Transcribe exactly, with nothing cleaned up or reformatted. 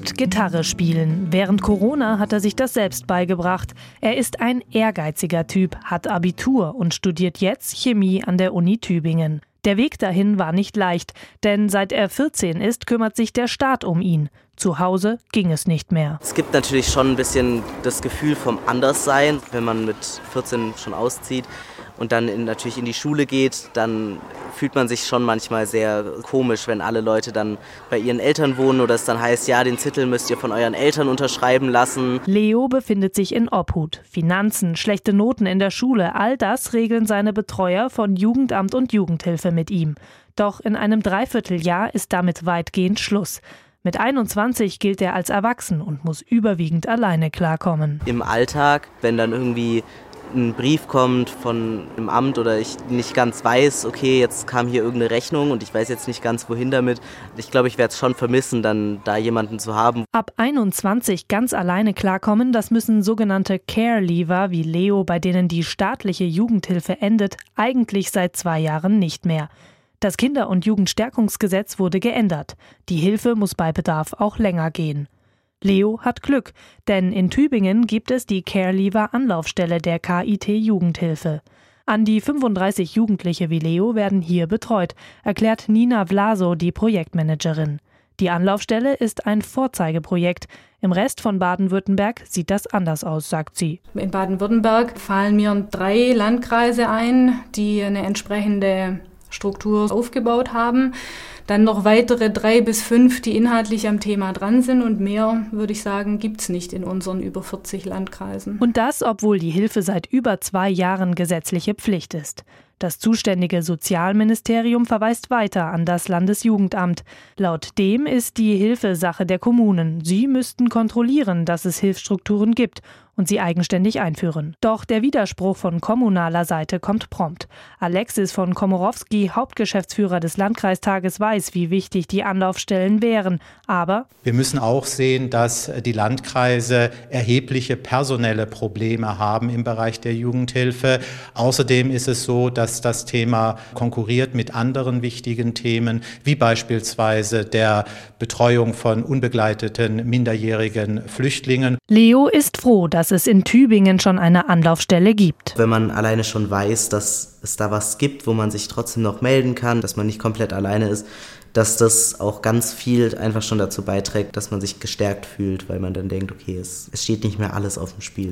liebt Gitarre spielen. Während Corona hat er sich das selbst beigebracht. Er ist ein ehrgeiziger Typ, hat Abitur und studiert jetzt Chemie an der Uni Tübingen. Der Weg dahin war nicht leicht, denn seit er vierzehn ist, kümmert sich der Staat um ihn. Zu Hause ging es nicht mehr. Es gibt natürlich schon ein bisschen das Gefühl vom Anderssein, wenn man mit vierzehn schon auszieht und dann in, natürlich in die Schule geht, dann fühlt man sich schon manchmal sehr komisch, wenn alle Leute dann bei ihren Eltern wohnen oder es dann heißt, ja, den Zettel müsst ihr von euren Eltern unterschreiben lassen. Leo befindet sich in Obhut. Finanzen, schlechte Noten in der Schule, all das regeln seine Betreuer von Jugendamt und Jugendhilfe mit ihm. Doch in einem Dreivierteljahr ist damit weitgehend Schluss. Mit einundzwanzig gilt er als erwachsen und muss überwiegend alleine klarkommen. Im Alltag, wenn dann irgendwie ein Brief kommt von einem Amt oder ich nicht ganz weiß, okay, jetzt kam hier irgendeine Rechnung und ich weiß jetzt nicht ganz, wohin damit. Ich glaube, ich werde es schon vermissen, dann da jemanden zu haben. Ab einundzwanzig ganz alleine klarkommen, das müssen sogenannte Care-Leaver wie Leo, bei denen die staatliche Jugendhilfe endet, eigentlich seit zwei Jahren nicht mehr. Das Kinder- und Jugendstärkungsgesetz wurde geändert. Die Hilfe muss bei Bedarf auch länger gehen. Leo hat Glück, denn in Tübingen gibt es die Care-Leaver-Anlaufstelle der K I T-Jugendhilfe. An die fünfunddreißig Jugendliche wie Leo werden hier betreut, erklärt Nina Vlaso, die Projektmanagerin. Die Anlaufstelle ist ein Vorzeigeprojekt. Im Rest von Baden-Württemberg sieht das anders aus, sagt sie. In Baden-Württemberg fallen mir drei Landkreise ein, die eine entsprechende Struktur aufgebaut haben. Dann noch weitere drei bis fünf, die inhaltlich am Thema dran sind und mehr, würde ich sagen, gibt's nicht in unseren über vierzig Landkreisen. Und das, obwohl die Hilfe seit über zwei Jahren gesetzliche Pflicht ist. Das zuständige Sozialministerium verweist weiter an das Landesjugendamt. Laut dem ist die Hilfe Sache der Kommunen. Sie müssten kontrollieren, dass es Hilfsstrukturen gibt und sie eigenständig einführen. Doch der Widerspruch von kommunaler Seite kommt prompt. Alexis von Komorowski, Hauptgeschäftsführer des Landkreistages, weiß, wie wichtig die Anlaufstellen wären. Aber wir müssen auch sehen, dass die Landkreise erhebliche personelle Probleme haben im Bereich der Jugendhilfe. Außerdem ist es so, dass das Thema konkurriert mit anderen wichtigen Themen, wie beispielsweise der Betreuung von unbegleiteten minderjährigen Flüchtlingen. Leo ist froh, dass es in Tübingen schon eine Anlaufstelle gibt. Wenn man alleine schon weiß, dass es da was gibt, wo man sich trotzdem noch melden kann, dass man nicht komplett alleine ist, dass das auch ganz viel einfach schon dazu beiträgt, dass man sich gestärkt fühlt, weil man dann denkt, okay, es, es steht nicht mehr alles auf dem Spiel.